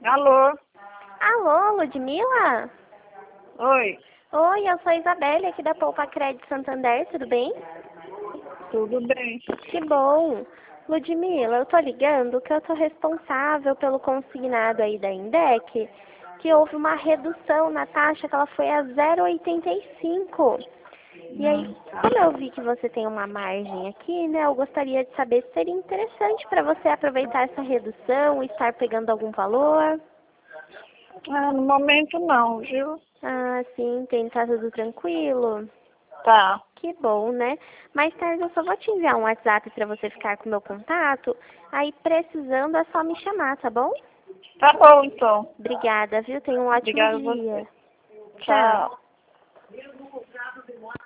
Alô? Alô, Ludmila? Oi, Oi, eu sou a Isabelle aqui da Poupa Crédito Santander, tudo bem? tudo bem? Que bom! Ludmila, eu tô ligando que eu tô responsável pelo consignado aí da Indec, que houve uma redução na taxa que ela foi a 0,85. E aí, como eu vi que você tem uma margem aqui, né, eu gostaria de saber se seria interessante para você aproveitar essa redução e estar pegando algum valor. No momento não, viu? Ah, sim, tem, tá tudo tranquilo? Tá, Que bom, né? Mais tarde eu só vou te enviar um WhatsApp para você ficar com o meu contato. Aí, precisando, é só me chamar, tá bom? tá bom então. Obrigada, viu? Tenha um ótimo Obrigada a dia. você. Tchau. Tchau.